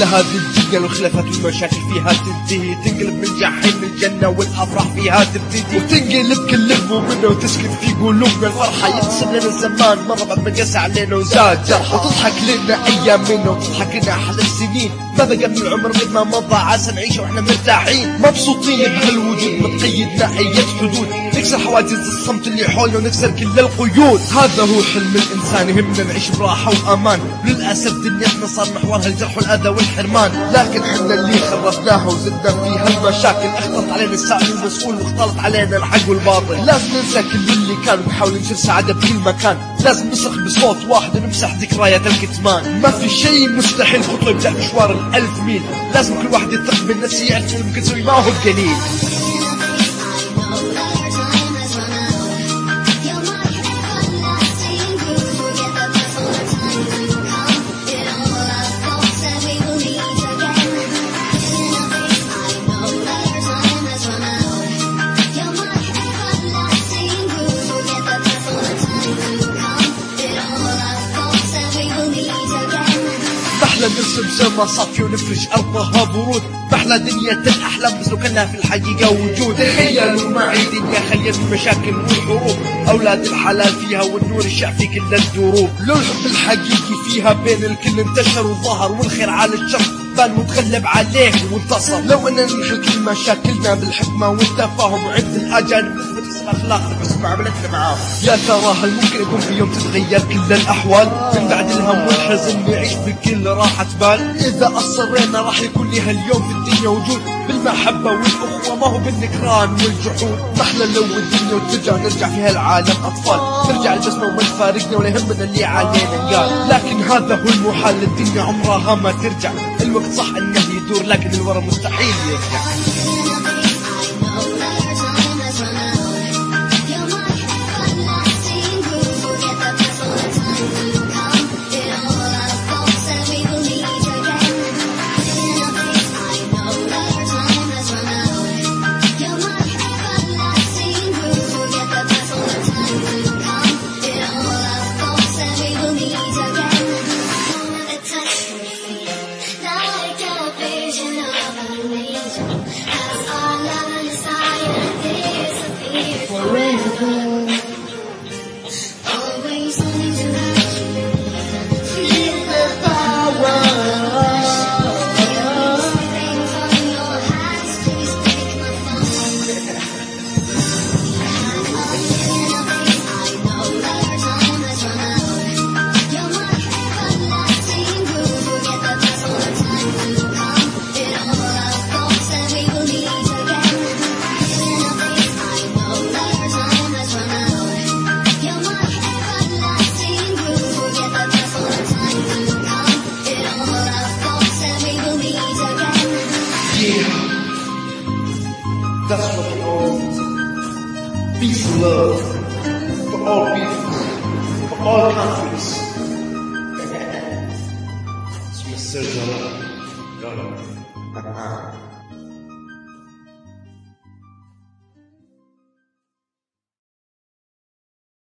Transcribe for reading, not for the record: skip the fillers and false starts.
محلى هذه الدنيا والخلافات والمشاكل فيها تنتهي، تنقلب من الجحيم للجنة والأفراح فيها تبتدي، وتنقلب كل همومنا وتسكن في قلوبنا الفرحة. يقسم لنا الزمان مرة بعد ما قسى علينا وزاد جرحة، وتضحك لنا أيامنا وتضحك لنا أحلى السنين. ما بقى من العمر مثل ما مضى عسى نعيش وإحنا مرتاحين مبسوطين بهالوجود، متقيدنا أي حدود، نكسر حواجز الصمت اللي حولنا ونكسر كل القيود. هذا هو حلم الإنسان، يهمنا نعيش براحة وأمان. للأسف دنيتنا صار محورها الجرح والأذى والحرمان، لكن حنا اللي خربناها وزدنا فيها المشاكل. اختلط علينا السائل والمسؤول واختلط علينا الحق والباطل. لازم ننسى كل اللي كان ونحاول ننشر سعادة بكل مكان. لازم نصرخ بصوت واحد ونمسح ذكريات الكتمان. ما في شيء مستحيل خطوة يبدأ مشوار ال1000 ميل. لازم كل واحد يثق بالنفس، يعرف اللي ممكن يسوي ما هو قليل. محلى نرسم سما صافية ونفرش أرضها برود، محلى دنيا الأحلام بس لو كانها في الحقيقة وجود. تخيلوا معي دنيا خالية من المشاكل والحروب، أولاد الحلال فيها والنور الشع في كل الدروب. لو الحب الحقيقي فيها بين الكل انتشر وظهر، والخير على الشر بان وتغلب عليه وانتصر. لو أننا نحل كل مشاكلنا بالحكمة والتفاهم، وعند الأجانب نثبت حسن أخلاقنا بحسن معاملتنا معاهم. يا ترى هل ممكن يكون في يوم تتغير كل الأحوال، من بعد الهم والحزن نعيش بكل راحة بال؟ إذا أصرينا راح يكون لها اليوم في الدنيا وجود، بالمحبة والأخوة ما هو بالنكران والجحود. محلى لو الدنيا وترجع نرجع فيها العالم أطفال، ترجع البسمة وما تفارقنا ولا يهمنا اللي علينا قال. لكن هذا هو المحال، الدنيا عمرها ما ترجع. الوقت صح انه يدور لكن الورا مستحيل يرجع. That's what we want. Peace and love for all people, for all countries. It's Mr. Jala.